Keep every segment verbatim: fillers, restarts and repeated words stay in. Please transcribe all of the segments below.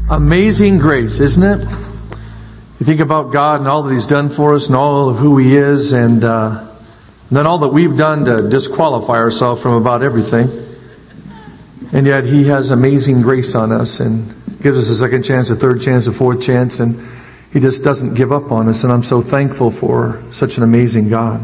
Amazing grace, isn't it? You think about God and all that He's done for us and all of who He is, and, uh, and then all that we've done to disqualify ourselves from about everything. And yet He has amazing grace on us and gives us a second chance, a third chance, a fourth chance, and He just doesn't give up on us. And I'm so thankful for such an amazing God.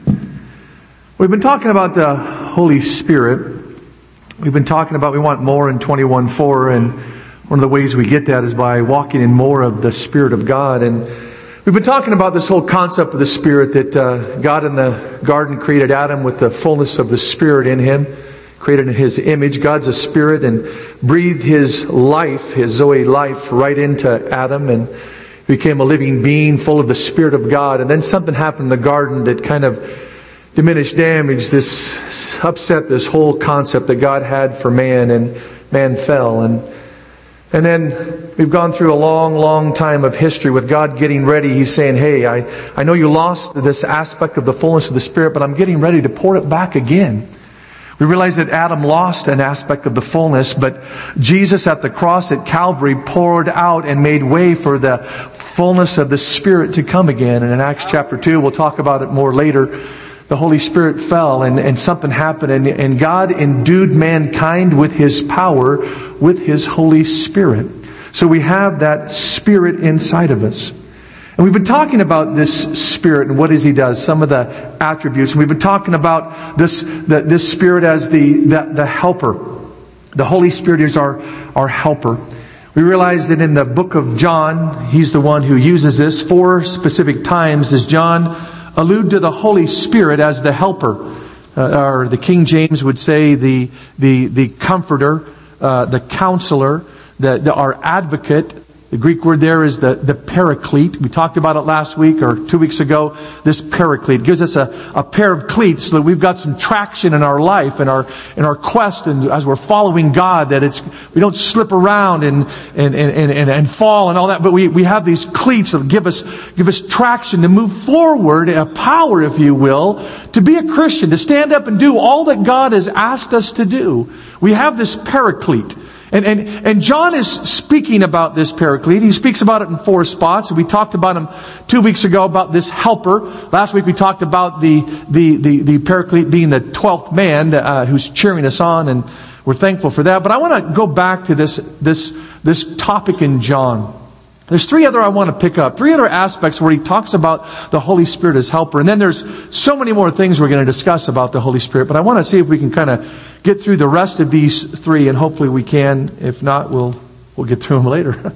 We've been talking about the Holy Spirit. We've been talking about we want more in twenty-one four, and one of the ways we get that is by walking in more of the Spirit of God. And we've been talking about this whole concept of the Spirit, that uh, God in the garden created Adam with the fullness of the Spirit in him, created in His image. God's a Spirit, and breathed His life, His Zoe life, right into Adam, and became a living being full of the Spirit of God. And then something happened in the garden that kind of diminished, damaged this, upset this whole concept that God had for man, and man fell. And And then we've gone through a long, long time of history with God getting ready. He's saying, hey, I, I know you lost this aspect of the fullness of the Spirit, but I'm getting ready to pour it back again. We realize that Adam lost an aspect of the fullness, but Jesus at the cross at Calvary poured out and made way for the fullness of the Spirit to come again. And in Acts chapter two, we'll talk about it more later, the Holy Spirit fell and, and something happened, and, and God endued mankind with His power, with His Holy Spirit. So we have that Spirit inside of us. And we've been talking about this Spirit and what is He does, some of the attributes. And we've been talking about this, the, this Spirit as the, the, the helper. The Holy Spirit is our, our helper. We realize that in the book of John, He's the one who uses this. Four specific times as John allude to the Holy Spirit as the helper, uh, or the King James would say the the the comforter, uh, the counselor, the, the our advocate. The Greek word there is the the paraclete. We talked about it last week or two weeks ago. This paraclete gives us a, a pair of cleats so that we've got some traction in our life and our in our quest, and as we're following God, that it's we don't slip around and and and and, and fall and all that, but we we have these cleats that give us give us traction to move forward, a power, if you will, to be a Christian, to stand up and do all that God has asked us to do. We have this paraclete. And, and, and John is speaking about this paraclete. He speaks about it in four spots. We talked about him two weeks ago about this helper. Last week we talked about the, the, the, the paraclete being the twelfth man, uh, who's cheering us on, and we're thankful for that. But I want to go back to this, this, this topic in John. There's three other I want to pick up. Three other aspects where he talks about the Holy Spirit as helper. And then there's so many more things we're going to discuss about the Holy Spirit. But I want to see if we can kind of get through the rest of these three, and hopefully we can. If not, we'll we'll get through them later.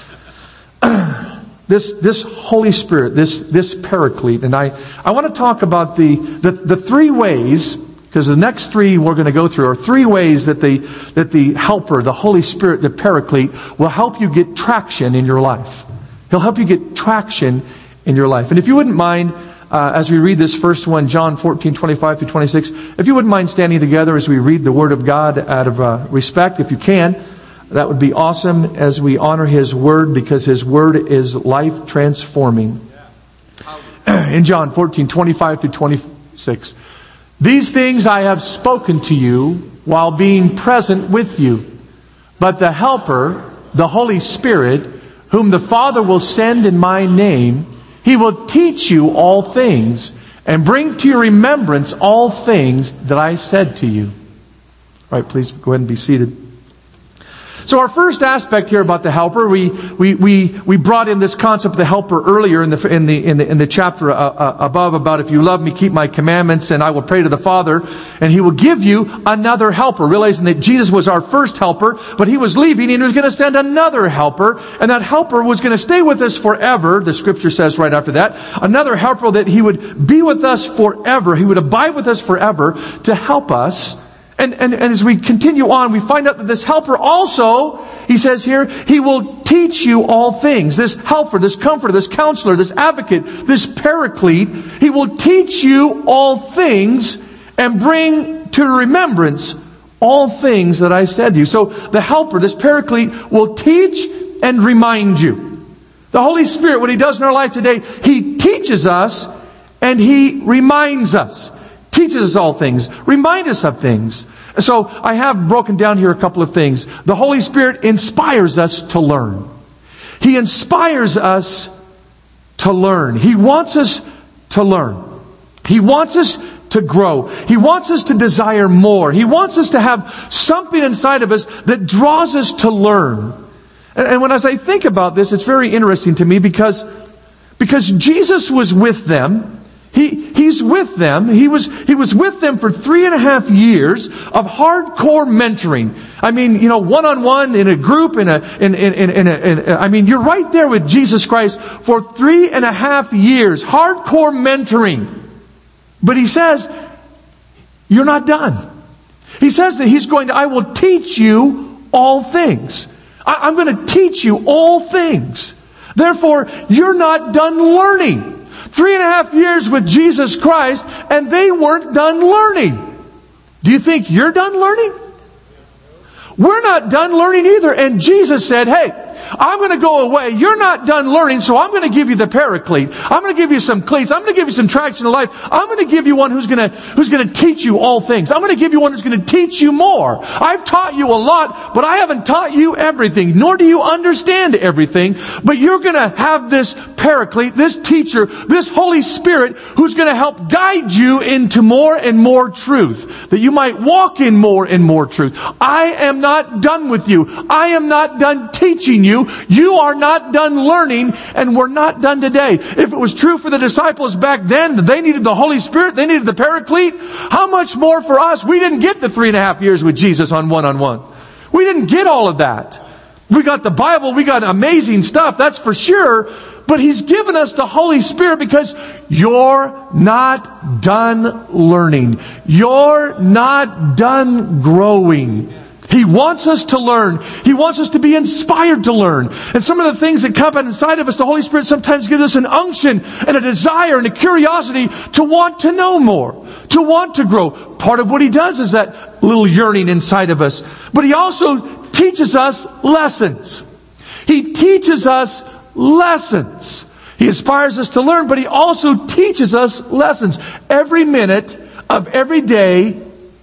this this Holy Spirit, this this paraclete, and I, I want to talk about the, the, the three ways, because the next three we're going to go through are three ways that the that the helper, the Holy Spirit, the paraclete, will help you get traction in your life. He'll help you get traction in your life. And if you wouldn't mind, uh, as we read this first one, John fourteen, twenty-five through twenty-six, if you wouldn't mind standing together as we read the Word of God out of uh, respect, if you can, that would be awesome as we honor His Word, because His Word is life transforming. In John fourteen, twenty-five through twenty-six. These things I have spoken to you while being present with you. But the Helper, the Holy Spirit, whom the Father will send in my name, He will teach you all things and bring to your remembrance all things that I said to you. All right, please go ahead and be seated. So our first aspect here about the helper, we we we we brought in this concept of the helper earlier in the in the in the, in the chapter uh, uh, above, about if you love me, keep my commandments, and I will pray to the Father, and He will give you another helper. Realizing that Jesus was our first helper, but He was leaving, and He was going to send another helper, and that helper was going to stay with us forever. The Scripture says right after that, another helper that He would be with us forever. He would abide with us forever to help us. And, and, and as we continue on, we find out that this helper also, he says here, He will teach you all things. This helper, this comforter, this counselor, this advocate, this paraclete, He will teach you all things and bring to remembrance all things that I said to you. So the helper, this paraclete, will teach and remind you. The Holy Spirit, what He does in our life today, He teaches us and He reminds us. Teaches us all things. Remind us of things. So I have broken down here a couple of things. The Holy Spirit inspires us to learn. He inspires us to learn. He wants us to learn. He wants us to grow. He wants us to desire more. He wants us to have something inside of us that draws us to learn. And when as I think about this, it's very interesting to me because, because Jesus was with them. He, he's with them. He was, he was with them for three and a half years of hardcore mentoring. I mean, you know, one-on-one in a group, in a, in, in, in, in, a, in a, I mean, you're right there with Jesus Christ for three and a half years. Hardcore mentoring. But He says, you're not done. He says that He's going to, I will teach you all things. I, I'm going to teach you all things. Therefore, you're not done learning. Three and a half years with Jesus Christ, and they weren't done learning. Do you think you're done learning? We're not done learning either. And Jesus said, hey, I'm going to go away. You're not done learning, so I'm going to give you the paraclete. I'm going to give you some cleats. I'm going to give you some traction of life. I'm going to give you one who's going to, who's going to teach you all things. I'm going to give you one who's going to teach you more. I've taught you a lot, but I haven't taught you everything, nor do you understand everything. But you're going to have this paraclete, this teacher, this Holy Spirit who's going to help guide you into more and more truth, that you might walk in more and more truth. I am not done with you. I am not done teaching you. You are not done learning, and we're not done today. If it was true for the disciples back then, that they needed the Holy Spirit, they needed the Paraclete, how much more for us? We didn't get the three and a half years with Jesus on one-on-one. We didn't get all of that. We got the Bible, we got amazing stuff, that's for sure, but He's given us the Holy Spirit because you're not done learning. You're not done growing. He wants us to learn. He wants us to be inspired to learn. And some of the things that come inside of us, the Holy Spirit sometimes gives us an unction and a desire and a curiosity to want to know more, to want to grow. Part of what He does is that little yearning inside of us. But He also teaches us lessons. He teaches us lessons. He inspires us to learn, but He also teaches us lessons. Every minute of every day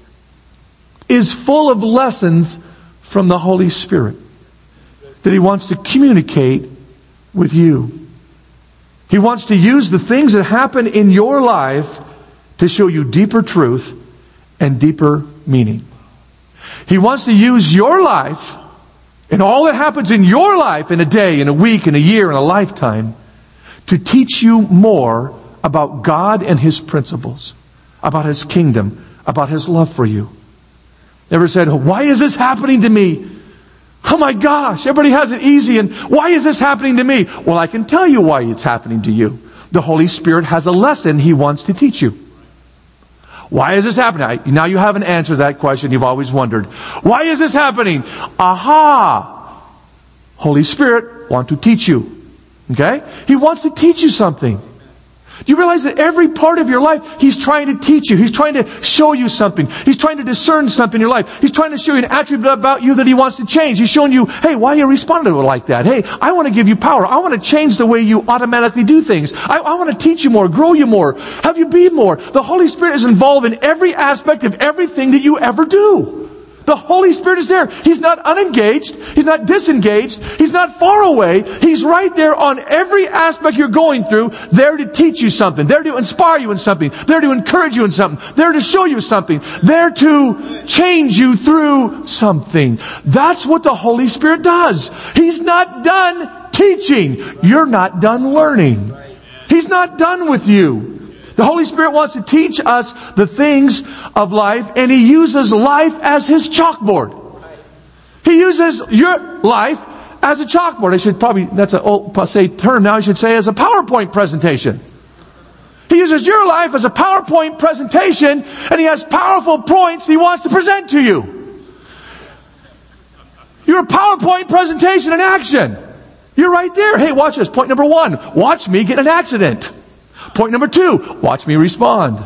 is full of lessons from the Holy Spirit that He wants to communicate with you. He wants to use the things that happen in your life to show you deeper truth and deeper meaning. He wants to use your life and all that happens in your life in a day, in a week, in a year, in a lifetime to teach you more about God and His principles, about His kingdom, about His love for you. Ever said, why is this happening to me? Oh my gosh, everybody has it easy, and why is this happening to me? Well, I can tell you why it's happening to you. The Holy Spirit has a lesson He wants to teach you. Why is this happening? I, now you haven't answered that question you've always wondered. Why is this happening? Aha! Holy Spirit wants to teach you. Okay? He wants to teach you something. Do you realize that every part of your life, He's trying to teach you. He's trying to show you something. He's trying to discern something in your life. He's trying to show you an attribute about you that He wants to change. He's showing you, hey, why are you responding to it like that? Hey, I want to give you power. I want to change the way you automatically do things. I, I want to teach you more, grow you more, have you be more. The Holy Spirit is involved in every aspect of everything that you ever do. The Holy Spirit is there. He's not unengaged. He's not disengaged. He's not far away. He's right there on every aspect you're going through, there to teach you something, there to inspire you in something, there to encourage you in something, there to show you something, there to change you through something. That's what the Holy Spirit does. He's not done teaching. You're not done learning. He's not done with you. The Holy Spirit wants to teach us the things of life, and He uses life as His chalkboard. He uses your life as a chalkboard. I should probably, that's an old passé term now, I should say as a PowerPoint presentation. He uses your life as a PowerPoint presentation, and He has powerful points He wants to present to you. You're a PowerPoint presentation in action. You're right there. Hey, watch this. Point number one, watch me get in an accident. Point number two, watch me respond.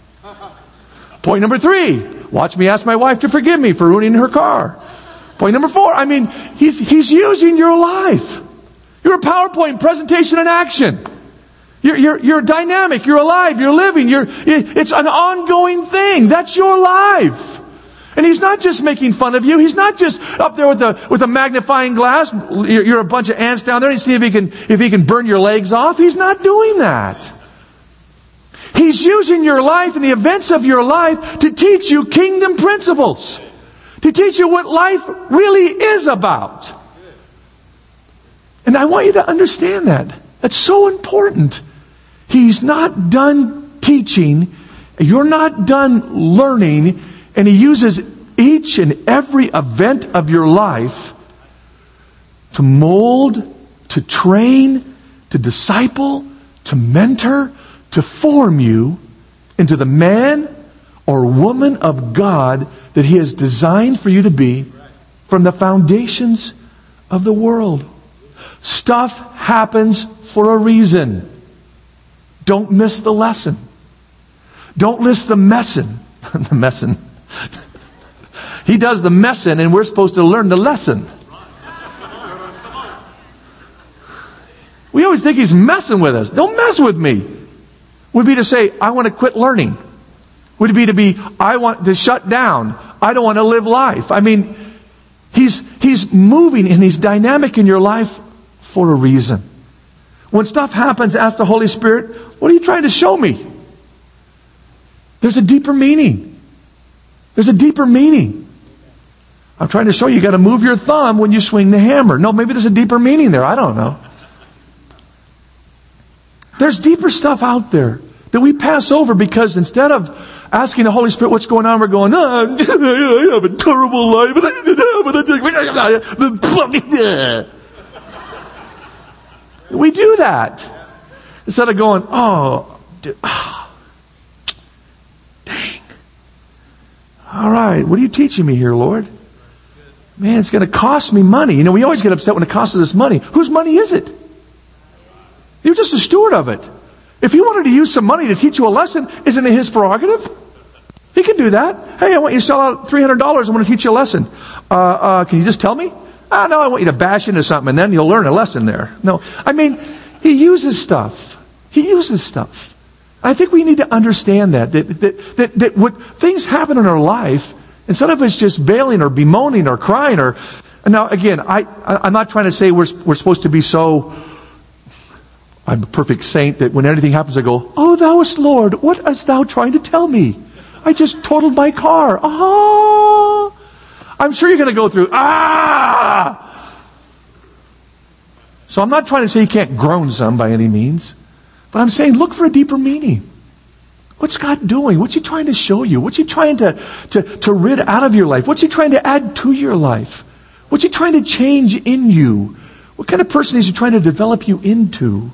Point number three, watch me ask my wife to forgive me for ruining her car. Point number four, I mean, he's, he's using your life. You're a PowerPoint presentation in action. You're, you're, you're dynamic, you're alive, you're living, you're, it's an ongoing thing. That's your life. And He's not just making fun of you. He's not just up there with a, with a magnifying glass. You're, you're a bunch of ants down there and see if he can, if he can burn your legs off. He's not doing that. He's using your life and the events of your life to teach you kingdom principles. To teach you what life really is about. And I want you to understand that. That's so important. He's not done teaching. You're not done learning. And He uses each and every event of your life to mold, to train, to disciple, to mentor, to form you into the man or woman of God that He has designed for you to be from the foundations of the world. Stuff happens for a reason. Don't miss the lesson. Don't miss the messin. the messin. He does the messin and we're supposed to learn the lesson. We always think He's messing with us. Don't mess with me. Would be to say, I want to quit learning. Would it be to be, I want to shut down. I don't want to live life. I mean, He's, He's moving and He's dynamic in your life for a reason. When stuff happens, ask the Holy Spirit, what are you trying to show me? There's a deeper meaning. There's a deeper meaning. I'm trying to show you, you got to move your thumb when you swing the hammer. No, maybe there's a deeper meaning there. I don't know. There's deeper stuff out there that we pass over because instead of asking the Holy Spirit what's going on, we're going, oh, I have a terrible life. We do that. Instead of going, oh, dude, oh, dang. All right, what are you teaching me here, Lord? Man, it's going to cost me money. You know, we always get upset when it costs us money. Whose money is it? You're just a steward of it. If He wanted to use some money to teach you a lesson, isn't it His prerogative? He can do that. Hey, I want you to sell out three hundred dollars. I want to teach you a lesson. Uh, uh, can you just tell me? Ah, no, I want you to bash into something and then you'll learn a lesson there. No, I mean, He uses stuff. He uses stuff. I think we need to understand that, that, that, that, that what things happen in our life, instead of us just bailing or bemoaning or crying or, now again, I, I I'm not trying to say we're, we're supposed to be so, I'm a perfect saint that when anything happens I go, oh thouest Lord, what art thou trying to tell me? I just totaled my car. Ah! I'm sure you're going to go through, ah! So I'm not trying to say you can't groan some by any means. But I'm saying look for a deeper meaning. What's God doing? What's He trying to show you? What's He trying to, to, to rid out of your life? What's He trying to add to your life? What's He trying to change in you? What kind of person is He trying to develop you into?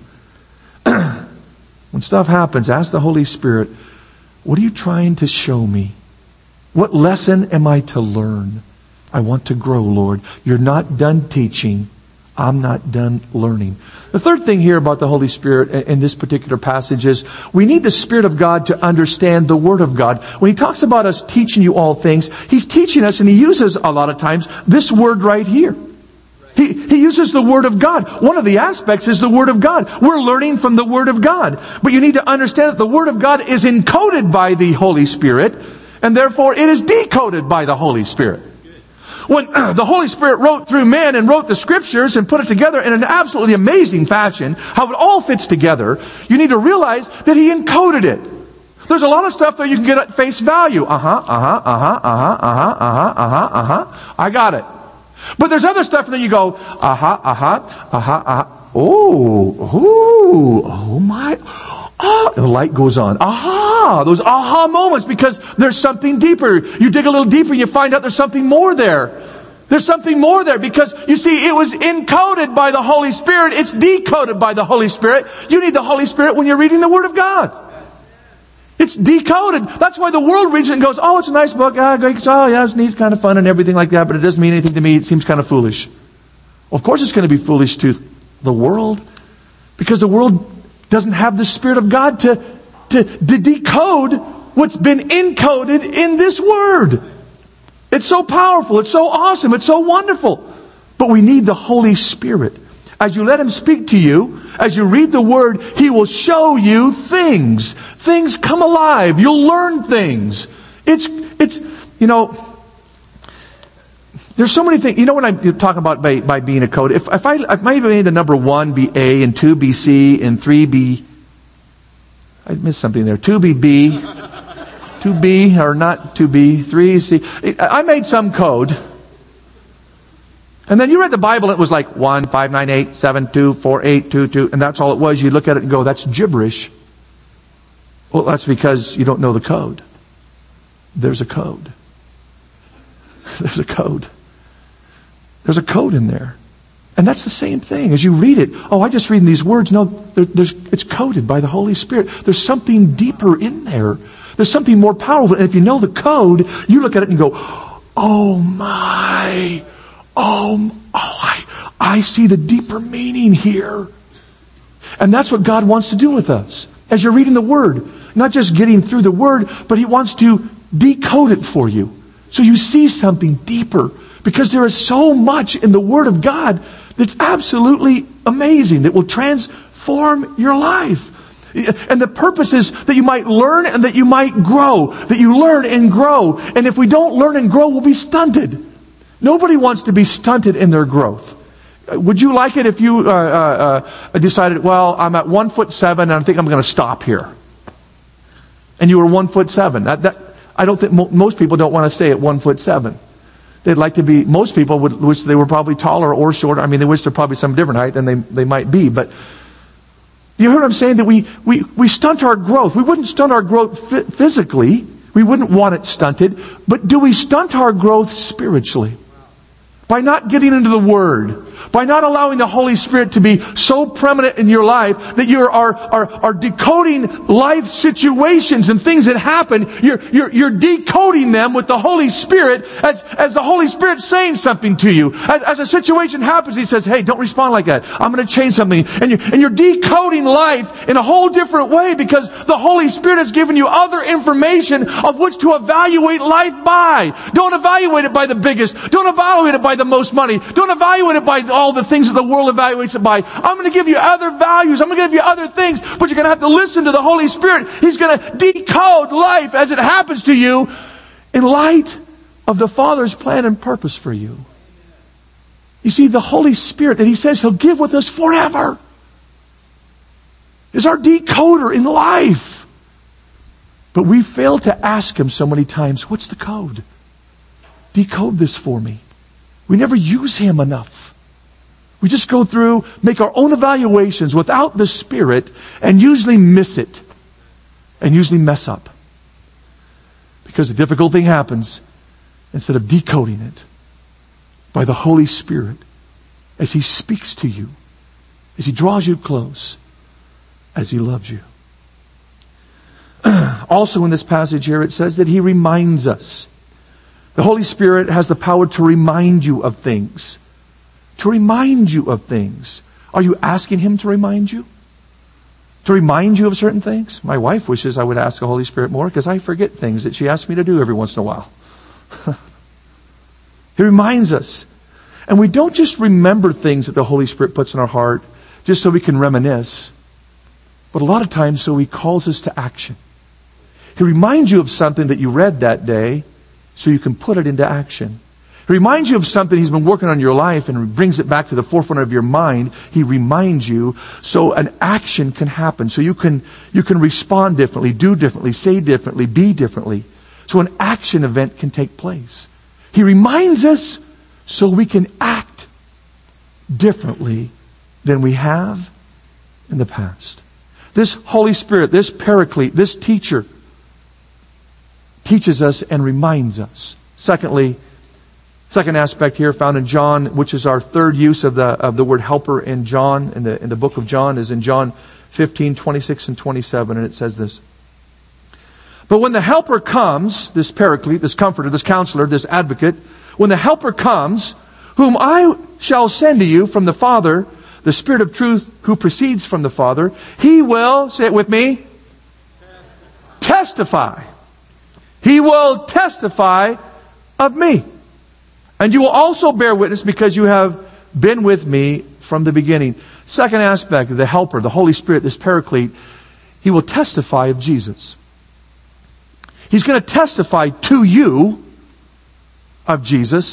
When stuff happens, ask the Holy Spirit, what are you trying to show me? What lesson am I to learn? I want to grow, Lord. You're not done teaching. I'm not done learning. The third thing here about the Holy Spirit in this particular passage is we need the Spirit of God to understand the Word of God. When He talks about us teaching you all things, He's teaching us and He uses a lot of times this word right here. He, he uses the Word of God. One of the aspects is the Word of God. We're learning from the Word of God. But you need to understand that the Word of God is encoded by the Holy Spirit, and therefore it is decoded by the Holy Spirit. When uh, the Holy Spirit wrote through man and wrote the Scriptures and put it together in an absolutely amazing fashion, how it all fits together, you need to realize that He encoded it. There's a lot of stuff that you can get at face value. Uh-huh, uh-huh, uh-huh, uh-huh, uh-huh, uh-huh, uh-huh, uh-huh. I got it. But there's other stuff that you go, uh-huh, uh-huh, uh-huh, uh-huh. Oh, oh, oh my. Ah, the light goes on. Aha! Those aha moments because there's something deeper. You dig a little deeper and you find out there's something more there. There's something more there because, you see, it was encoded by the Holy Spirit. It's decoded by the Holy Spirit. You need the Holy Spirit when you're reading the Word of God. It's decoded. That's why the world reads it and goes, oh, it's a nice book. Ah, great. Oh, yeah, it's neat, kind of fun and everything like that, but it doesn't mean anything to me. It seems kind of foolish. Well, of course it's going to be foolish to the world because the world doesn't have the Spirit of God to, to, to decode what's been encoded in this Word. It's so powerful. It's so awesome. It's so wonderful. But we need the Holy Spirit. As you let Him speak to you, as you read the Word, He will show you things. Things come alive. You'll learn things. It's, it's, you know, There's so many things. You know what I'm talking about by, by being a code? If, if I if I made the number one be A and two be C and three be, I missed something there. Two be B, two B or not two B, three C. I made some code. And then you read the Bible, it was like one, five, nine, eight, seven, two, four, eight, two, two, and that's all it was. You look at it and go, that's gibberish. Well, that's because you don't know the code. There's a code. There's a code. There's a code in there. And that's the same thing. As you read it, oh, I just reading these words. No, there, there's, it's coded by the Holy Spirit. There's something deeper in there. There's something more powerful. And if you know the code, you look at it and go, oh my, oh, oh, I, I see the deeper meaning here. And that's what God wants to do with us. As you're reading the Word, not just getting through the Word, but He wants to decode it for you. So you see something deeper. Because there is so much in the Word of God that's absolutely amazing, that will transform your life. And the purpose is that you might learn and that you might grow. That you learn and grow. And if we don't learn and grow, we'll be stunted. Nobody wants to be stunted in their growth. Would you like it if you uh, uh, uh, decided, well, I'm at one foot seven and I think I'm going to stop here. And you were one foot seven. That, that, I don't think mo- most people don't want to stay at one foot seven. They'd like to be, most people would wish they were probably taller or shorter. I mean, they wish they're probably some different height than they, they might be. But you heard what I'm saying? That we, we, we stunt our growth. We wouldn't stunt our growth f- physically. We wouldn't want it stunted. But do we stunt our growth spiritually? By not getting into the Word. By not allowing the Holy Spirit to be so preeminent in your life that you are, are, are decoding life situations and things that happen. You're, you're, you're decoding them with the Holy Spirit as, as the Holy Spirit saying something to you. As, as a situation happens, He says, hey, don't respond like that. I'm going to change something. And you're, and you're decoding life in a whole different way because the Holy Spirit has given you other information of which to evaluate life by. Don't evaluate it by the biggest. Don't evaluate it by the most money. Don't evaluate it by all the things that the world evaluates it by. I'm going to give you other values. I'm going to give you other things, but you're going to have to listen to the Holy Spirit. He's going to decode life as it happens to you in light of the Father's plan and purpose for you. You see, the Holy Spirit that He says He'll give with us forever is our decoder in life. But we fail to ask Him so many times, what's the code? Decode this for me. We never use Him enough. We just go through, make our own evaluations without the Spirit, and usually miss it. And usually mess up. Because the difficult thing happens, instead of decoding it, by the Holy Spirit, as He speaks to you, as He draws you close, as He loves you. Also in this passage here, it says that He reminds us. The Holy Spirit has the power to remind you of things. To remind you of things. Are you asking Him to remind you? To remind you of certain things? My wife wishes I would ask the Holy Spirit more because I forget things that she asks me to do every once in a while. He reminds us. And we don't just remember things that the Holy Spirit puts in our heart just so we can reminisce. But a lot of times so He calls us to action. He reminds you of something that you read that day so you can put it into action. He reminds you of something He's been working on in your life and brings it back to the forefront of your mind. He reminds you so an action can happen. So you can, you can respond differently, do differently, say differently, be differently. So an action event can take place. He reminds us so we can act differently than we have in the past. This Holy Spirit, this Paraclete, this teacher teaches us and reminds us. Secondly, second aspect here found in John, which is our third use of the of the word helper in John, in the in the book of John, is in John fifteen, twenty-six and twenty-seven, and it says this. But when the helper comes, this Paraclete, this comforter, this counselor, this advocate, when the helper comes, whom I shall send to you from the Father, the Spirit of truth who proceeds from the Father, He will, say it with me, testify. He will testify of me. And you will also bear witness because you have been with me from the beginning. Second aspect, the helper, the Holy Spirit, this Paraclete, He will testify of Jesus. He's going to testify to you of Jesus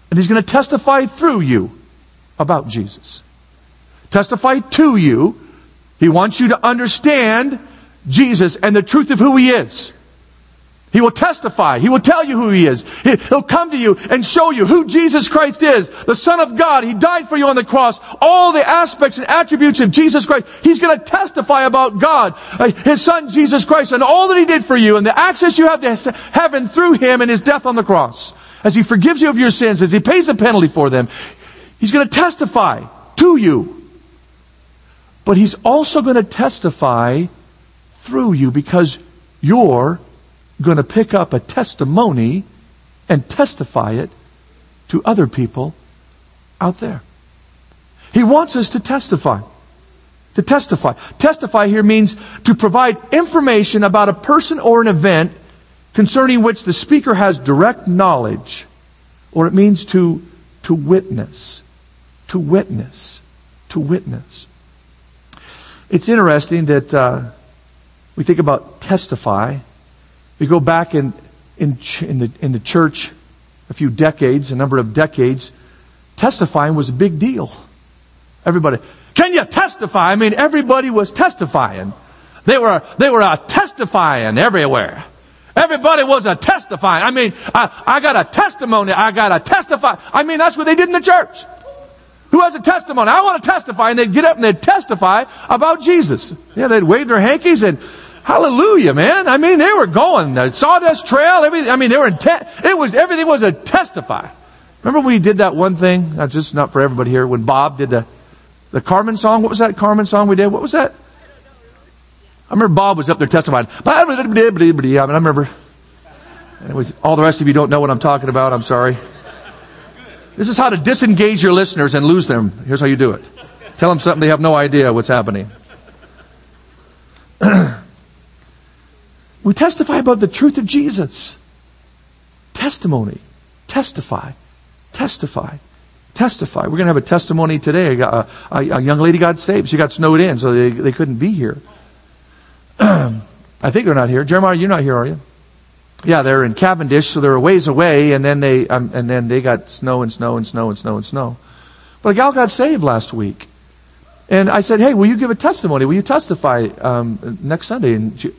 And He's going to testify through you about Jesus. Testify to you. He wants you to understand Jesus and the truth of who He is. He will testify. He will tell you who He is. He'll come to you and show you who Jesus Christ is. The Son of God. He died for you on the cross. All the aspects and attributes of Jesus Christ. He's going to testify about God, His Son Jesus Christ, and all that He did for you, and the access you have to heaven through Him and His death on the cross. As He forgives you of your sins, as He pays the penalty for them. He's going to testify to you. But He's also going to testify through you, because you're going to pick up a testimony and testify it to other people out there. He wants us to testify. To testify. Testify here means to provide information about a person or an event concerning which the speaker has direct knowledge. Or it means to, to witness. To witness. To witness. It's interesting that uh, we think about testify. We go back in, in, in, the, in the church a few decades, a number of decades, testifying was a big deal. Everybody, can you testify? I mean, everybody was testifying. They were, they were uh, testifying everywhere. Everybody was a testifying. I mean, I, I got a testimony. I got to testify. I mean, that's what they did in the church. Who has a testimony? I want to testify. And they'd get up and they'd testify about Jesus. Yeah, they'd wave their hankies and hallelujah, man. I mean, they were going. The Sawdust Trail, everything. I mean, they were in te- it was, everything was a testify. Remember we did that one thing, not just not for everybody here, when Bob did the, the Carmen song? What was that Carmen song we did? What was that? I remember Bob was up there testifying. I mean, I remember. It was, all the rest of you don't know what I'm talking about. I'm sorry. This is how to disengage your listeners and lose them. Here's how you do it. Tell them something they have no idea what's happening. We testify about the truth of Jesus. Testimony. Testify. Testify. Testify. We're going to have a testimony today. I got a, a, a young lady got saved. She got snowed in, so they, they couldn't be here. I think they're not here. Jeremiah, you're not here, are you? Yeah, they're in Cavendish, so they're a ways away, and then they um, and then they got snow and snow and snow and snow and snow. But a gal got saved last week. And I said, hey, will you give a testimony? Will you testify um, next Sunday? And she,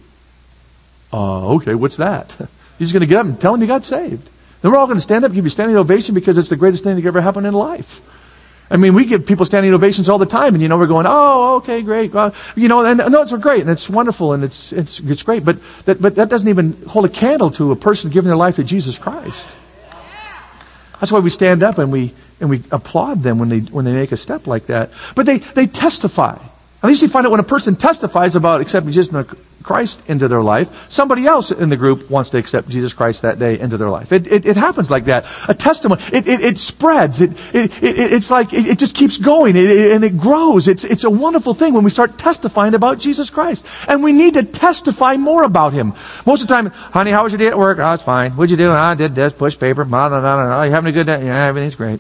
uh, okay, what's that? You're just going to get up and tell him you got saved. Then we're all going to stand up and give you a standing ovation because it's the greatest thing that ever happened in life. I mean, we give people standing ovations all the time, and you know, we're going, oh, okay, great. Well, you know, and no, it's great, and it's wonderful, and it's it's it's great, but that but that doesn't even hold a candle to a person giving their life to Jesus Christ. That's why we stand up and we and we applaud them when they when they make a step like that. But they they testify. At least you find out when a person testifies about accepting Jesus Christ into their life, somebody else in the group wants to accept Jesus Christ that day into their life. It it, it happens like that. A testimony, it it, it spreads. It, it it it's like it, it just keeps going, it, it, and it grows. It's it's a wonderful thing when we start testifying about Jesus Christ, and we need to testify more about Him. Most of the time, honey, how was your day at work? Oh, it's fine. What'd you do? Oh, I did this, push paper. Blah, blah, blah, blah. You having a good day? Yeah, everything's great.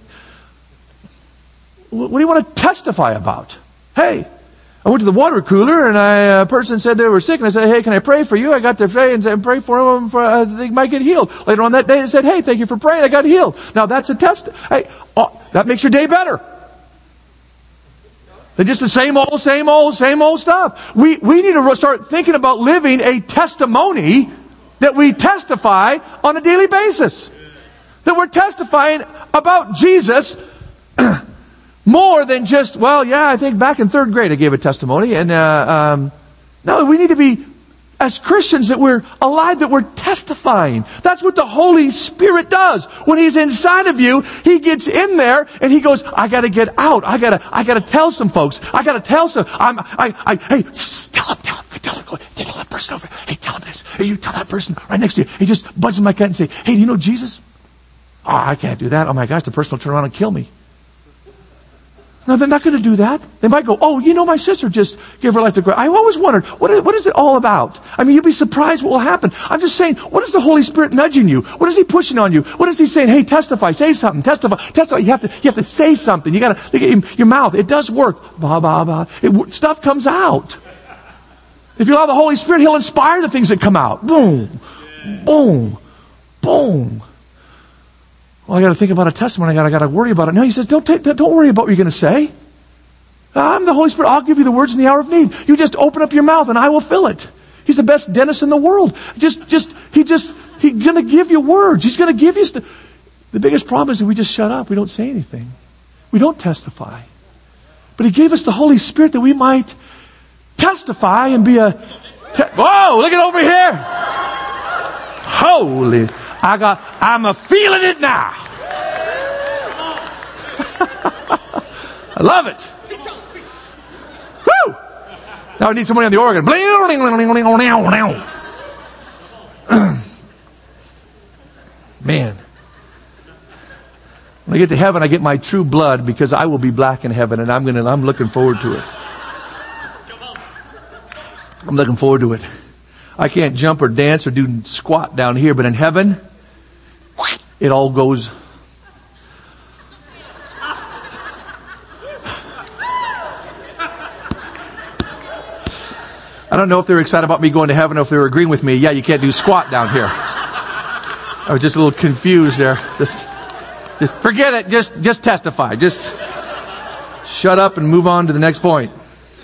What do you want to testify about? Hey. I went to the water cooler, and I, a person said they were sick, and I said, hey, can I pray for you? I got to pray and said, pray for them, for, uh, they might get healed. Later on that day, they said, hey, thank you for praying, I got healed. Now that's a test. Hey, oh, that makes your day better. They're just the same old, same old, same old stuff. We, we need to start thinking about living a testimony that we testify on a daily basis. That we're testifying about Jesus more than just, well, yeah, I think back in third grade I gave a testimony. And uh, um, no, we need to be, as Christians, that we're alive, that we're testifying. That's what the Holy Spirit does. When He's inside of you, He gets in there and He goes, I got to get out. I got to I got to tell some folks. I got to tell some. I'm, I, I, hey, tell him, tell him, tell him. Go, tell that person over. Hey, tell him this. Hey, you tell that person right next to you. He just budges my cut and say, hey, do you know Jesus? Oh, I can't do that. Oh my gosh, the person will turn around and kill me. No, they're not going to do that. They might go, oh, you know, my sister just gave her life to Christ. I always wondered, what is, what is it all about? I mean, you'd be surprised what will happen. I'm just saying, what is the Holy Spirit nudging you? What is He pushing on you? What is He saying? Hey, testify, say something, testify, testify. You have to, you have to say something. You got to look at your mouth. It does work. Blah, blah, blah. It, stuff comes out. If you allow the Holy Spirit, He'll inspire the things that come out. Boom, boom, boom. Well, I got to think about a testimony. I got I got to worry about it. No, he says, don't take, don't worry about what you're going to say. I'm the Holy Spirit. I'll give you the words in the hour of need. You just open up your mouth and I will fill it. He's the best dentist in the world. Just, just, he just, he's going to give you words. He's going to give you st- The biggest problem is that we just shut up. We don't say anything. We don't testify. But he gave us the Holy Spirit that we might testify and be a, te- whoa, look at over here. Holy, I got, I'm a feeling it now. I love it. Woo! Now I need somebody on the organ. Man. When I get to heaven, I get my true blood because I will be black in heaven, and I'm gonna, I'm looking forward to it. I'm looking forward to it. I can't jump or dance or do squat down here, but in heaven, it all goes. I don't know if they were excited about me going to heaven or if they were agreeing with me. Yeah, you can't do squat down here. I was just a little confused there. Just, just forget it. Just, just testify. Just shut up and move on to the next point.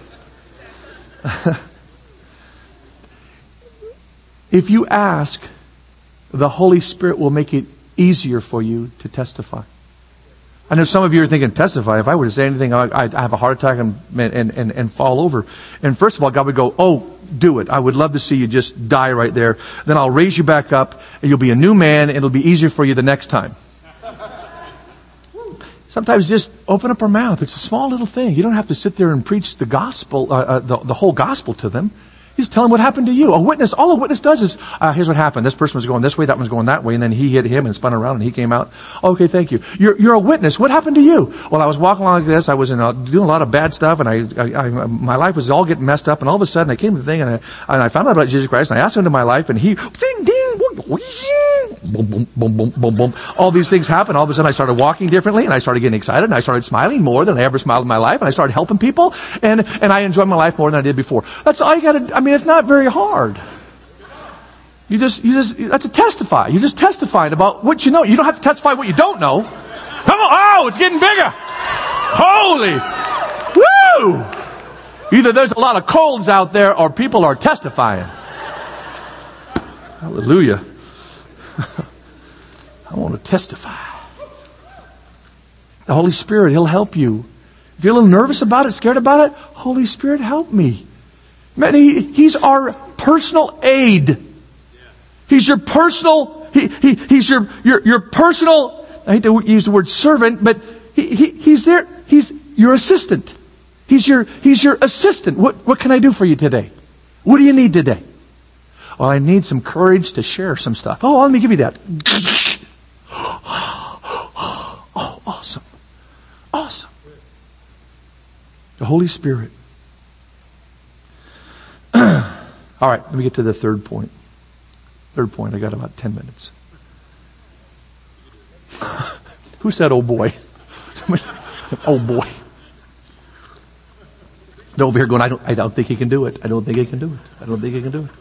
If you ask, the Holy Spirit will make it easier for you to testify. I know some of you are thinking, testify? If I were to say anything, I, I'd have a heart attack and, and, and, and fall over. And first of all, God would go, oh, do it. I would love to see you just die right there. Then I'll raise you back up, and you'll be a new man, and it'll be easier for you the next time. Sometimes just open up our mouth. It's a small little thing. You don't have to sit there and preach the gospel, uh, uh, the, the whole gospel to them. You just tell them what happened to you. A witness, all a witness does is, uh, here's what happened. This person was going this way, that one's going that way, and then he hit him and spun around and he came out. Okay, thank you. You're, you're a witness. What happened to you? Well, I was walking along like this. I was in a, doing a lot of bad stuff, and I, I, I, my life was all getting messed up, and all of a sudden I came to the thing, and I, and I found out about Jesus Christ, and I asked him into my life, and he, ding, ding, boom, boom, boom, boom, boom, boom. All these things happened. All of a sudden I started walking differently, and I started getting excited, and I started smiling more than I ever smiled in my life, and I started helping people, and, and I enjoyed my life more than I did before. That's all you gotta, I mean, it's not very hard. Hard. You just, you just, that's a testify. You're just testifying about what you know. You don't have to testify what you don't know. Come on. Oh, it's getting bigger. Holy. Woo. Either there's a lot of colds out there or people are testifying. Hallelujah. I want to testify. The Holy Spirit, He'll help you. If you're a little nervous about it, scared about it, Holy Spirit, help me. Man, he, He's our personal aid. He's your personal, he, he, He's your, your, your personal, I hate to use the word servant, but he, he, He's there, He's your assistant. He's your, He's your assistant. What, what can I do for you today? What do you need today? Well, I need some courage to share some stuff. Oh, let me give you that. Oh, awesome. Awesome. The Holy Spirit. All right, let me get to the third point. Third point, I got about ten minutes. Who said, oh boy? Oh boy. They're over here going, I don't, I don't think he can do it. I don't think he can do it. I don't think he can do it.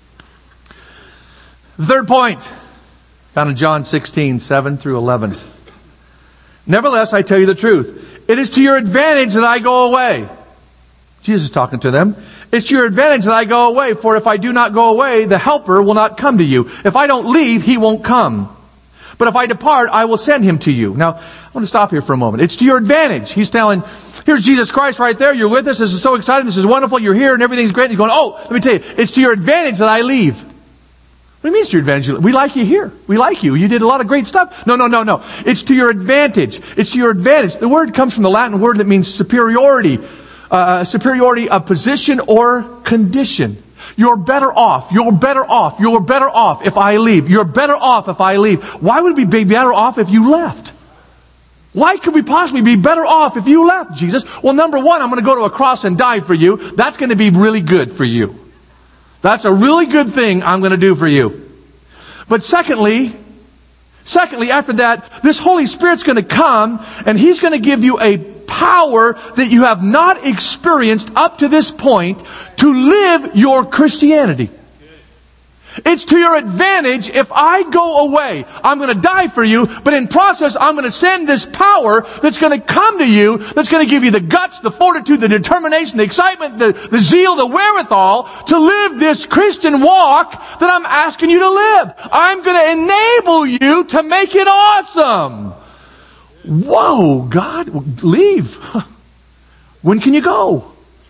The third point, found in John sixteen, seven through eleven. Nevertheless, I tell you the truth. It is to your advantage that I go away. Jesus is talking to them. It's to your advantage that I go away, for if I do not go away, the Helper will not come to you. If I don't leave, He won't come. But if I depart, I will send Him to you. Now, I want to stop here for a moment. It's to your advantage. He's telling, here's Jesus Christ right there. You're with us. This is so exciting. This is wonderful. You're here and everything's great. And he's going, oh, let me tell you, it's to your advantage that I leave. What do you mean it's to your advantage? We like you here. We like you. You did a lot of great stuff. No, no, no, no. It's to your advantage. It's to your advantage. The word comes from the Latin word that means superiority. Uh, superiority of position or condition. You're better off. You're better off. You're better off if I leave. You're better off if I leave. Why would we be better off if you left? Why could we possibly be better off if you left, Jesus? Well, number one, I'm going to go to a cross and die for you. That's going to be really good for you. That's a really good thing I'm going to do for you. But secondly, secondly, after that, this Holy Spirit's going to come and He's going to give you a power that you have not experienced up to this point to live your Christianity. It's to your advantage if I go away. I'm going to die for you, but in process, I'm going to send this power that's going to come to you, that's going to give you the guts, the fortitude, the determination, the excitement, the, the zeal, the wherewithal to live this Christian walk that I'm asking you to live. I'm going to enable you to make it awesome. Whoa, God, leave. When can you go?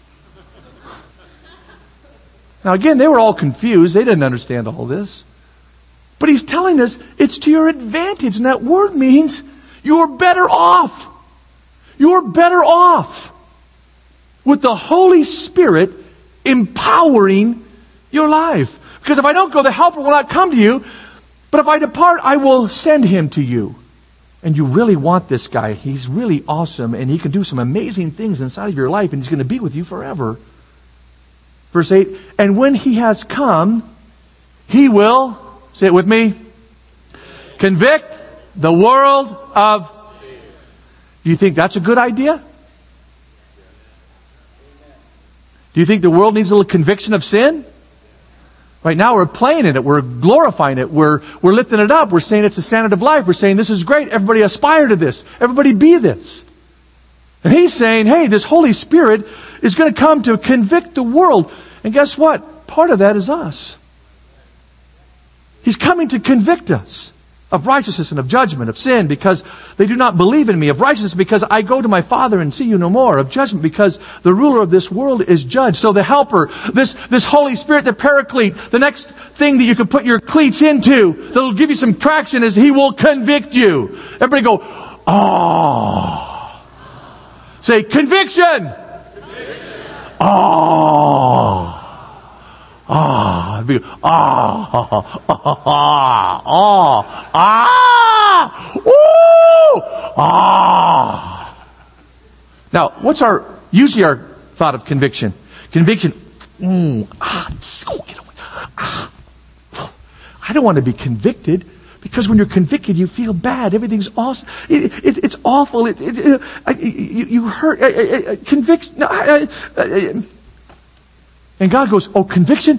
Now again, they were all confused. They didn't understand all this. But he's telling us it's to your advantage. And that word means you're better off. You're better off with the Holy Spirit empowering your life. Because if I don't go, the helper will not come to you. But if I depart, I will send him to you. And you really want this guy. He's really awesome. And he can do some amazing things inside of your life. And he's going to be with you forever. Verse eight, and when he has come, he will, say it with me, convict the world of sin. Do you think that's a good idea? Do you think the world needs a little conviction of sin? Right now we're playing in it, we're glorifying it, we're, we're lifting it up, we're saying it's a standard of life, we're saying this is great, everybody aspire to this, everybody be this. And he's saying, hey, this Holy Spirit is going to come to convict the world. And guess what? Part of that is us. He's coming to convict us of righteousness and of judgment, of sin, because they do not believe in me, of righteousness because I go to my Father and see you no more, of judgment because the ruler of this world is judged. So the helper, this, this Holy Spirit, the paraclete, the next thing that you can put your cleats into that'll give you some traction is he will convict you. Everybody go, oh. Say, conviction. Oh. Ah, ah, ah, ah, ah, ah, ooh, ah. Now, what's our, usually our thought of conviction? Conviction, mm, ah, so, get away, ah. I don't want to be convicted, because when you're convicted, you feel bad. Everything's awesome. It, it, it's awful. It, it, it, I, you, you hurt. I, I, I, conviction. No, I, I, I, And God goes, oh, conviction?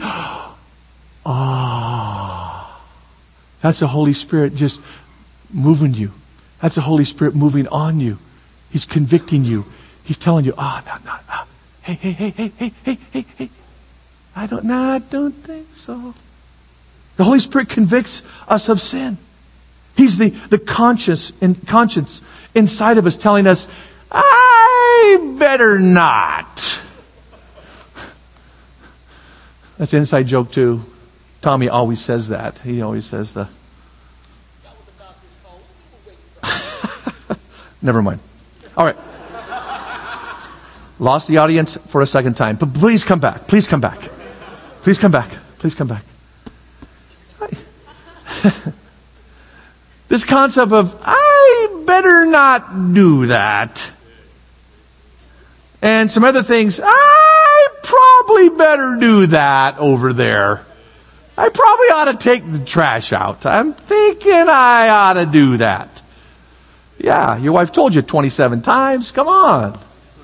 Ah. That's the Holy Spirit just moving you. That's the Holy Spirit moving on you. He's convicting you. He's telling you, ah, oh, no, no, no. Hey, hey, hey, hey, hey, hey, hey, hey. I don't, no, I don't think so. The Holy Spirit convicts us of sin. He's the, the conscious and conscience inside of us telling us, I better not. That's an inside joke too. Tommy always says that. He always says the... Never mind. All right. Lost the audience for a second time. But please come back. Please come back. Please come back. Please come back. This concept of, I better not do that. And some other things, I probably better do that over there. I probably ought to take the trash out. I'm thinking I ought to do that. Yeah, your wife told you twenty-seven times. Come on.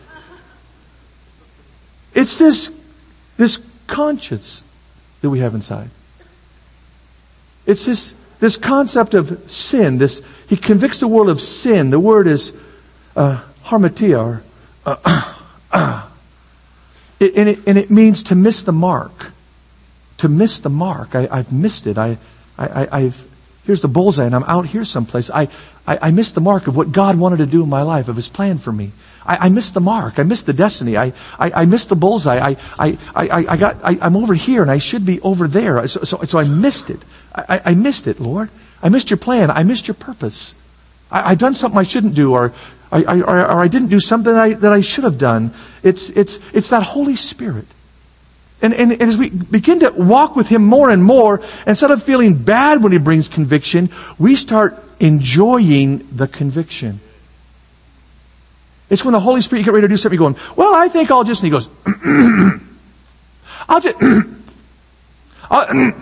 It's this, this conscience that we have inside. It's this, this concept of sin. This, he convicts the world of sin. The word is uh, harmatia, or uh, uh, it, and, it, and it means to miss the mark. To miss the mark. I, I've missed it. I, I, I've here's the bullseye, and I'm out here someplace. I, I, I missed the mark of what God wanted to do in my life, of His plan for me. I, I missed the mark. I missed the destiny. I, I, I missed the bullseye. I, I, I, I got. I, I'm over here, and I should be over there. So, so, so I missed it. I, I missed it, Lord. I missed your plan. I missed your purpose. I, I've done something I shouldn't do, or I, I, or, or I didn't do something that I, that I should have done. It's, it's, it's that Holy Spirit. And, and, and as we begin to walk with Him more and more, instead of feeling bad when He brings conviction, we start enjoying the conviction. It's when the Holy Spirit, you get ready to do something, you're going, well, I think I'll just, and He goes, I'll just, I'll,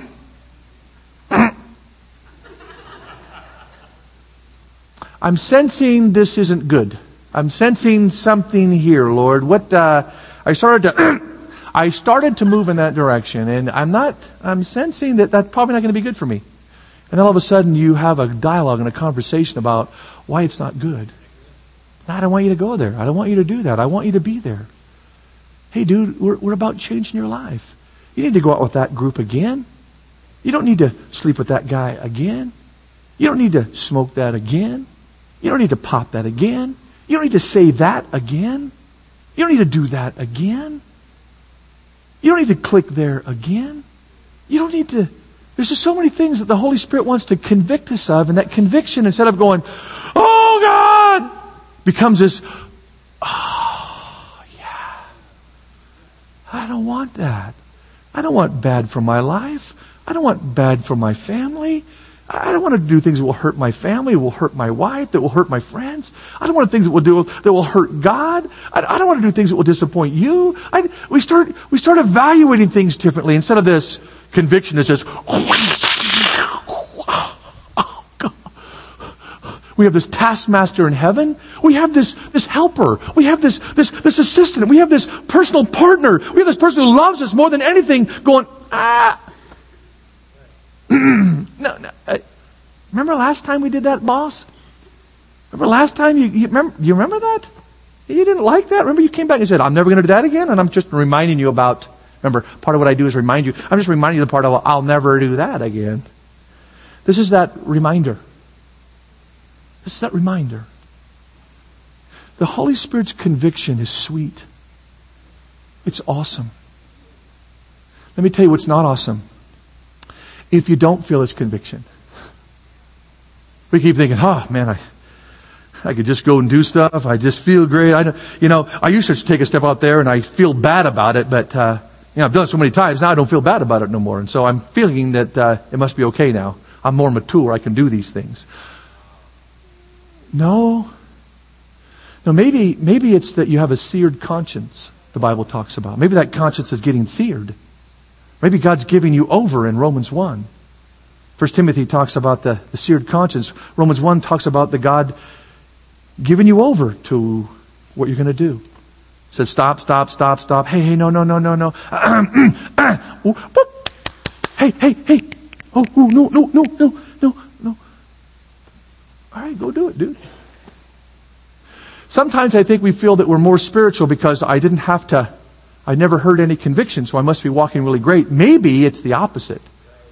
I'm sensing this isn't good. I'm sensing something here, Lord. What, uh, I started to, I started to move in that direction, and I'm not, I'm sensing that that's probably not going to be good for me. And then all of a sudden you have a dialogue and a conversation about why it's not good. I don't want you to go there. I don't want you to do that. I want you to be there. Hey dude, we're, we're about changing your life. You need to go out with that group again. You don't need to sleep with that guy again. You don't need to smoke that again. You don't need to pop that again. You don't need to say that again. You don't need to do that again. You don't need to click there again. You don't need to... There's just so many things that the Holy Spirit wants to convict us of, and that conviction, instead of going, oh God, becomes this, oh yeah, I don't want that. I don't want bad for my life. I don't want bad for my family. I don't want to do things that will hurt my family, will hurt my wife, that will hurt my friends. I don't want things that will do that will hurt God. I, I don't want to do things that will disappoint you. I, we start we start evaluating things differently instead of this conviction that says, oh, God. We have this taskmaster in heaven. We have this this helper. We have this this this assistant. We have this personal partner. We have this person who loves us more than anything. Going ah. no, no. Uh, remember last time we did that, boss? Remember last time you, you remember? You remember that? You didn't like that. Remember, you came back and said, "I'm never going to do that again." And I'm just reminding you about. Remember, part of what I do is remind you. I'm just reminding you the part of I'll never do that again. This is that reminder. This is that reminder. The Holy Spirit's conviction is sweet. It's awesome. Let me tell you what's not awesome. If you don't feel His conviction. We keep thinking, oh man, I I could just go and do stuff. I just feel great. I don't, you know, I used to take a step out there and I feel bad about it, but uh, you know, I've done it so many times now I don't feel bad about it no more. And so I'm feeling that uh, it must be okay now. I'm more mature. I can do these things. No. No, maybe maybe it's that you have a seared conscience, the Bible talks about. Maybe that conscience is getting seared. Maybe God's giving you over in Romans one. First Timothy talks about the, the seared conscience. Romans one talks about the God giving you over to what you're going to do. It says stop, stop, stop, stop. Hey, hey, no, no, no, no, no. Hey, hey, hey. Oh, oh, no, no, no, no, no, no. All right, go do it, dude. Sometimes I think we feel that we're more spiritual because I didn't have to I never heard any conviction, so I must be walking really great. Maybe it's the opposite.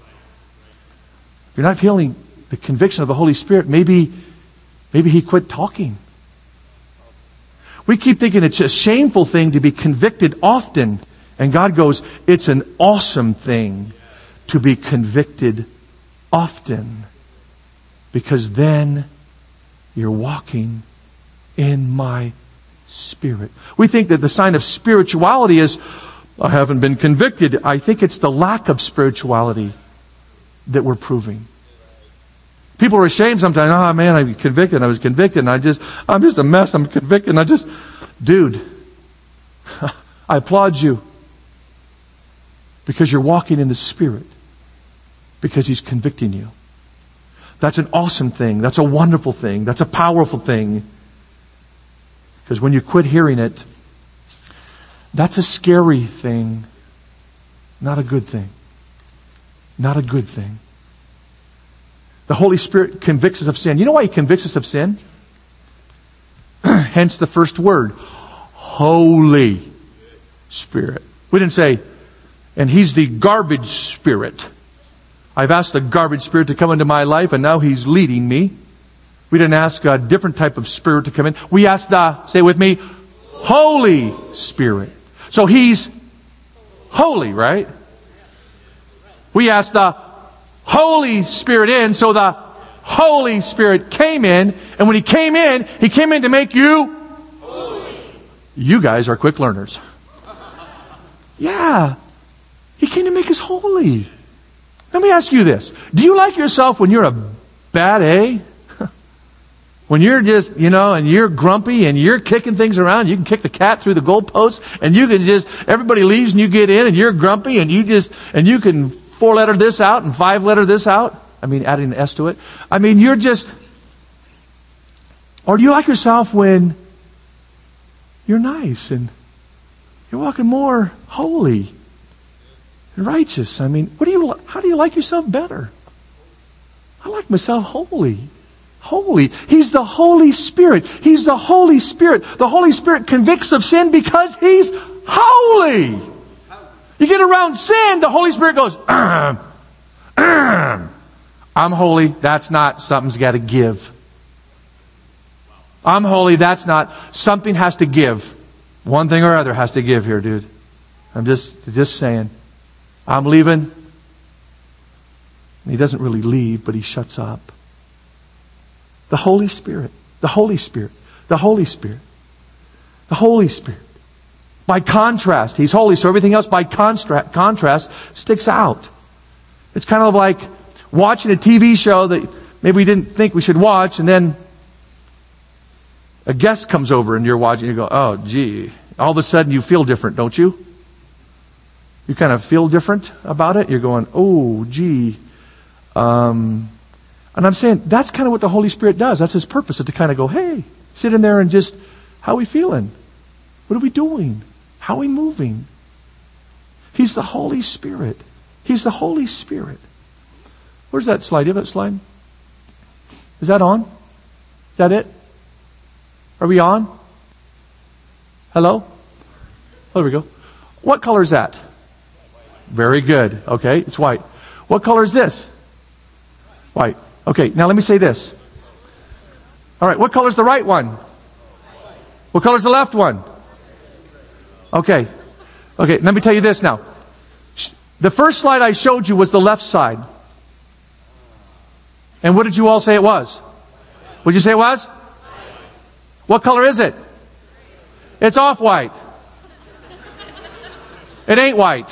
If you're not feeling the conviction of the Holy Spirit, maybe, maybe He quit talking. We keep thinking it's a shameful thing to be convicted often. And God goes, it's an awesome thing to be convicted often. Because then you're walking in my Spirit. We think that the sign of spirituality is, I haven't been convicted. I think it's the lack of spirituality that we're proving. People are ashamed sometimes. Oh man, I'm convicted. I was convicted and I just, I'm just a mess. I'm convicted and I just, dude, I applaud you. Because you're walking in the Spirit. Because He's convicting you. That's an awesome thing. That's a wonderful thing. That's a powerful thing. Because when you quit hearing it, that's a scary thing. Not a good thing. Not a good thing. The Holy Spirit convicts us of sin. You know why He convicts us of sin? Hence the first word. Holy Spirit. We didn't say, and He's the garbage spirit. I've asked the garbage spirit to come into my life and now He's leading me. We didn't ask a different type of Spirit to come in. We asked the, say with me, Holy Spirit. So He's holy, right? We asked the Holy Spirit in, so the Holy Spirit came in. And when He came in, He came in to make you holy. You guys are quick learners. Yeah. He came to make us holy. Let me ask you this. Do you like yourself when you're a bad A? When you're just, you know, and you're grumpy and you're kicking things around, you can kick the cat through the goalposts and you can just, everybody leaves and you get in and you're grumpy and you just, and you can four letter this out and five letter this out. I mean, adding an S to it. I mean, you're just, or do you like yourself when you're nice and You're walking more holy and righteous. I mean, what do you? How do you like yourself better? I like myself holy. Holy. He's the Holy Spirit. He's the Holy Spirit. The Holy Spirit convicts of sin because He's holy. You get around sin, the Holy Spirit goes, "Ahem, ahem. I'm holy. That's not, something's got to give. I'm holy. That's not, something has to give. One thing or other has to give here, dude. I'm just, just saying. I'm leaving. And he doesn't really leave, but he shuts up. The Holy Spirit. The Holy Spirit. The Holy Spirit. The Holy Spirit. By contrast, He's holy, so everything else by constra- contrast sticks out. It's kind of like watching a T V show that maybe we didn't think we should watch, and then a guest comes over and you're watching, you go, oh gee. All of a sudden you feel different, don't you? You kind of feel different about it. You're going, oh gee. Um, and I'm saying that's kind of what the Holy Spirit does. That's His purpose, is to kind of go, hey, sit in there and just, how are we feeling? What are we doing? How are we moving? He's the Holy Spirit. He's the Holy Spirit. Where's that slide? Do you have that slide? Is that on? Is that it? Are we on? Hello? Oh, there we go. What color is that? Very good. Okay, it's white. What color is this? White. Okay, now let me say this. All right, what color is the right one? What color is the left one? Okay. Okay, let me tell you this now. The first slide I showed you was the left side. And what did you all say it was? What did you say it was? What color is it? It's off-white. It ain't white.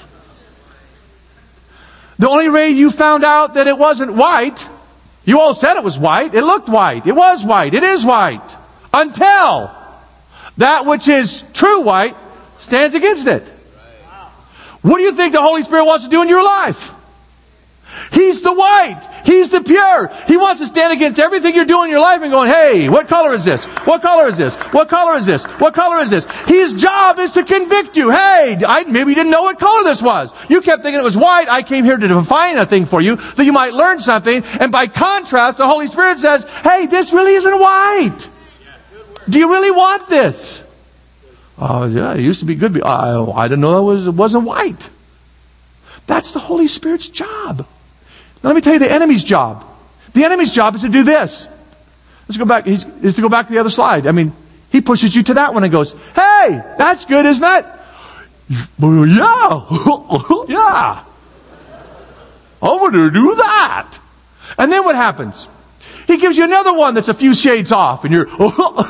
The only way you found out that it wasn't white, you all said it was white. It looked white. It was white. It is white. Until that which is true white stands against it. What do you think the Holy Spirit wants to do in your life? He's the white. He's the pure. He wants to stand against everything you're doing in your life and going, hey, what color is this? What color is this? What color is this? What color is this? His job is to convict you. Hey, I maybe you didn't know what color this was. You kept thinking it was white. I came here to define a thing for you that you might learn something. And by contrast, the Holy Spirit says, hey, this really isn't white. Do you really want this? Oh, yeah, it used to be good. I, I didn't know it, was, it wasn't white. That's the Holy Spirit's job. Now let me tell you the enemy's job. The enemy's job is to do this. Let's go back. He's, is to go back to the other slide. I mean, he pushes you to that one and goes, hey, that's good, isn't it? Yeah. Yeah. I'm going to do that. And then what happens? He gives you another one that's a few shades off, and you're,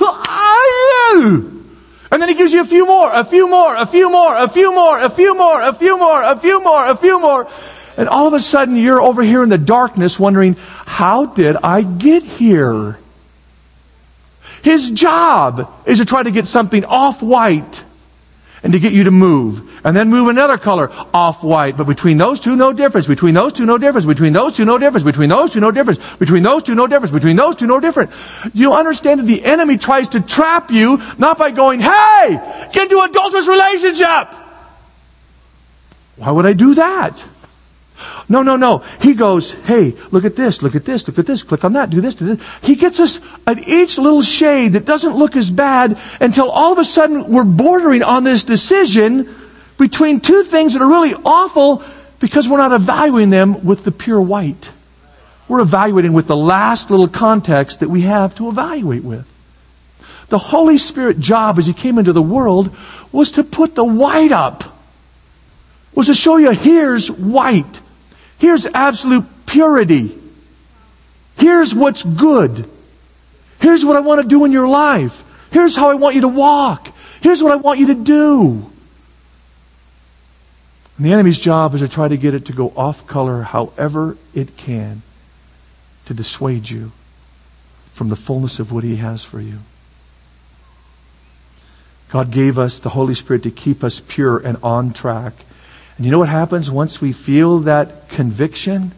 and then he gives you a few more, a few more, a few more, a few more, a few more, a few more, a few more, a few more. And all of a sudden you're over here in the darkness wondering, how did I get here? His job is to try to get something off-white and to get you to move. And then move another color off-white. But between those two, no difference. Between those two, no difference. Between those two, no difference. Between those two, no difference. Between those two, no difference. Between those two, no difference. You understand that the enemy tries to trap you, not by going, hey, get into an adulterous relationship. Why would I do that? No, no, no. He goes, hey, look at this, look at this, look at this, click on that, do this, do this. He gets us at each little shade that doesn't look as bad until all of a sudden we're bordering on this decision between two things that are really awful because we're not evaluating them with the pure white. We're evaluating with the last little context that we have to evaluate with. The Holy Spirit job as He came into the world was to put the white up. Was to show you, here's white. Here's absolute purity. Here's what's good. Here's what I want to do in your life. Here's how I want you to walk. Here's what I want you to do. And the enemy's job is to try to get it to go off color however it can to dissuade you from the fullness of what He has for you. God gave us the Holy Spirit to keep us pure and on track. And you know what happens once we feel that conviction?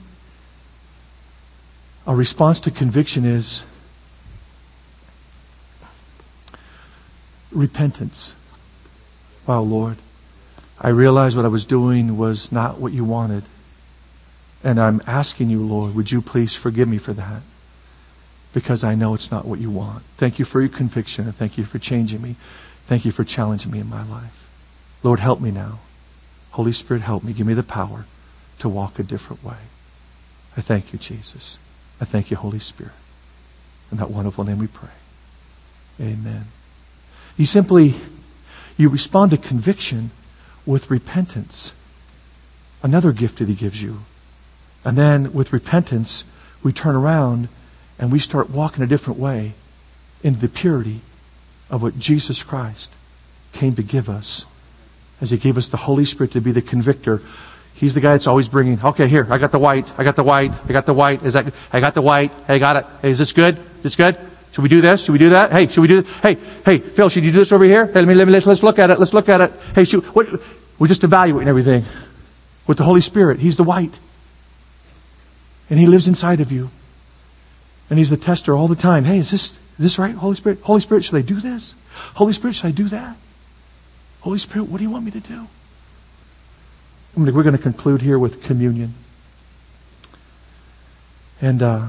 Our response to conviction is repentance. Wow, Lord, I realized what I was doing was not what you wanted. And I'm asking you, Lord, would you please forgive me for that? Because I know it's not what you want. Thank you for your conviction, and thank you for changing me. Thank you for challenging me in my life. Lord, help me now. Holy Spirit, help me. Give me the power to walk a different way. I thank you, Jesus. I thank you, Holy Spirit. In that wonderful name we pray. Amen. You simply, you respond to conviction with repentance. Another gift that he gives you. And then with repentance, we turn around and we start walking a different way into the purity of what Jesus Christ came to give us. As he gave us the Holy Spirit to be the convictor. He's the guy that's always bringing, okay, here, I got the white, I got the white, I got the white, is that, I got the white, hey, I got it. Hey, is this good? Is this good? Should we do this? Should we do that? Hey, should we do this? Hey, hey, Phil, should you do this over here? Hey, let me, let me, let's, let's look at it, let's look at it. Hey, should, what, we're just evaluating everything. With the Holy Spirit, He's the white. And He lives inside of you. And He's the tester all the time. Hey, is this, is this right, Holy Spirit? Holy Spirit, should I do this? Holy Spirit, should I do that? Holy Spirit, what do you want me to do? I'm gonna, we're going to conclude here with communion. And uh,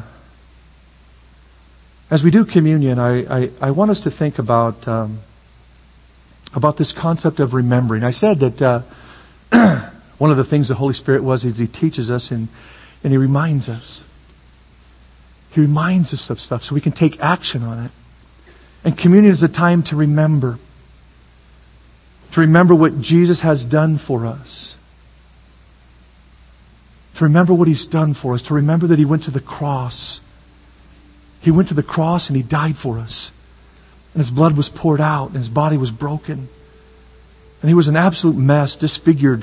as we do communion, I, I, I want us to think about um, about this concept of remembering. I said that uh, one of the things the Holy Spirit was is He teaches us and, and He reminds us. He reminds us of stuff so we can take action on it. And communion is a time to remember. To remember what Jesus has done for us. To remember what He's done for us. To remember that He went to the cross. He went to the cross and He died for us. And His blood was poured out and His body was broken. And He was an absolute mess, disfigured,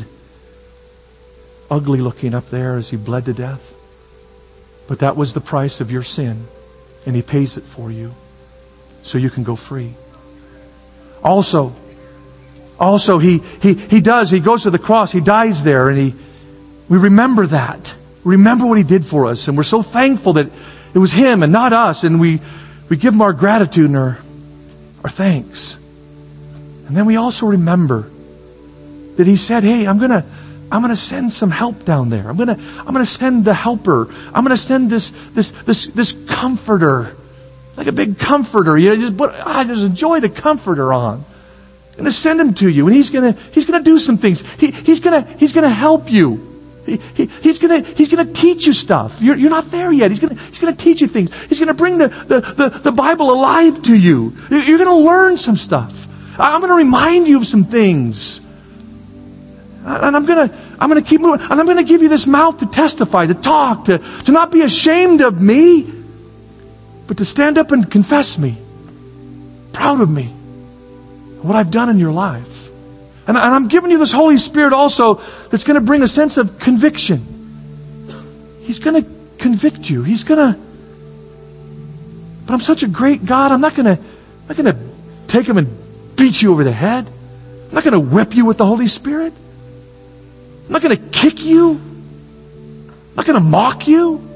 ugly looking up there as He bled to death. But that was the price of your sin. And He pays it for you. So you can go free. Also, Also, he, he, he does, he goes to the cross, he dies there, and he, we remember that. Remember what He did for us. And we're so thankful that it was Him and not us. And we, we give Him our gratitude and our, our thanks. And then we also remember that He said, hey, I'm gonna, I'm gonna send some help down there. I'm gonna, I'm gonna send the helper. I'm gonna send this, this, this, this comforter. Like a big comforter. You know, just put, I just enjoy the comforter on. I'm going to send Him to you, and He's going to He's going to do some things. He, he's going to He's going to help you. He, he, he's going to He's going to teach you stuff. You're you're not there yet. He's going to He's going to teach you things. He's going to bring the, the, the, the Bible alive to you. You're going to learn some stuff. I'm going to remind you of some things, and I'm going to I'm going to keep moving. And I'm going to give you this mouth to testify, to talk, to to not be ashamed of me, but to stand up and confess me, proud of me. What I've done in your life. And, and I'm giving you this Holy Spirit also that's going to bring a sense of conviction. He's going to convict you. He's going to... But I'm such a great God, I'm not going to I'm not going to take Him and beat you over the head. I'm not going to whip you with the Holy Spirit. I'm not going to kick you. I'm not going to mock you.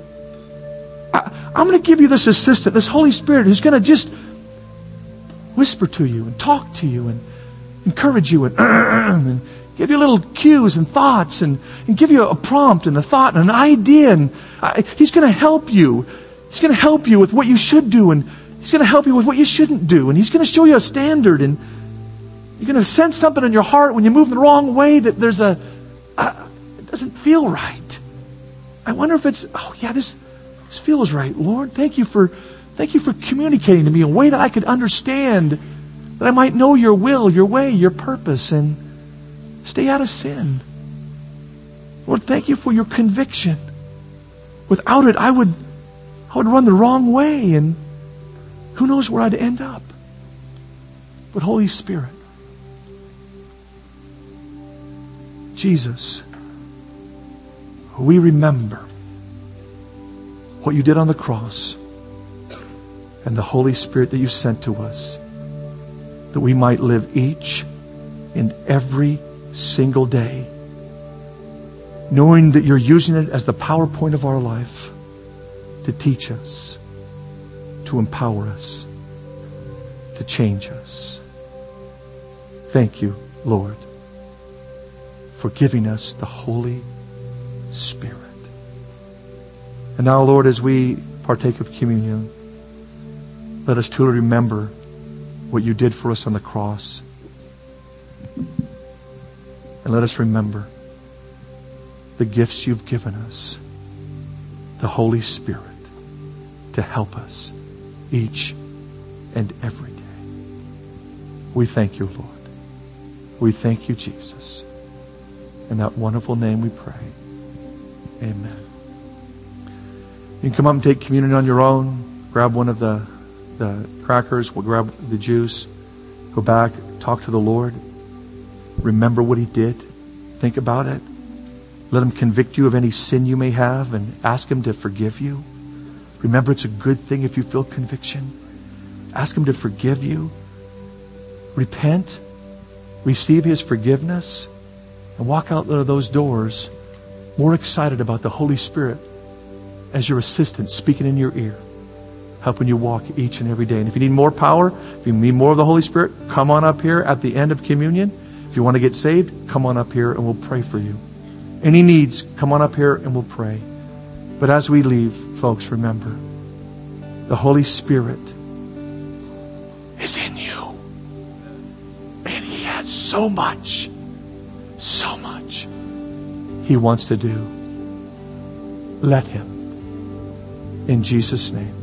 I, I'm going to give you this assistant, this Holy Spirit who's going to just whisper to you and talk to you and encourage you and, and give you little cues and thoughts and, and give you a prompt and a thought and an idea. And uh, He's going to help you. He's going to help you with what you should do, and He's going to help you with what you shouldn't do. And He's going to show you a standard, and you're going to sense something in your heart when you move the wrong way that there's a, a it doesn't feel right. I wonder if it's, oh yeah, this, this feels right. Lord, thank you for Thank you for communicating to me in a way that I could understand, that I might know your will, your way, your purpose, and stay out of sin. Lord, thank you for your conviction. Without it, I would, I would run the wrong way, and who knows where I'd end up. But Holy Spirit, Jesus, we remember what you did on the cross, and the Holy Spirit that you sent to us, that we might live each and every single day, knowing that you're using it as the PowerPoint of our life to teach us, to empower us, to change us. Thank you Lord, for giving us the Holy Spirit. And now, Lord, as we partake of communion, let us truly remember what you did for us on the cross. And let us remember the gifts you've given us, the Holy Spirit, to help us each and every day. We thank you, Lord. We thank you, Jesus. In that wonderful name we pray. Amen. You can come up and take communion on your own. Grab one of the, the crackers. We'll grab the juice. Go back. Talk to the Lord. Remember what He did. Think about it. Let Him convict you of any sin you may have and ask Him to forgive you. Remember, it's a good thing if you feel conviction. Ask Him to forgive you. Repent. Receive His forgiveness. And walk out of those doors more excited about the Holy Spirit as your assistant speaking in your ear, helping you walk each and every day. And if you need more power, if you need more of the Holy Spirit, come on up here at the end of communion. If you want to get saved, come on up here and we'll pray for you. Any needs, come on up here and we'll pray. But as we leave, folks, remember, the Holy Spirit is in you. And He has so much, so much He wants to do. Let Him. In Jesus' name.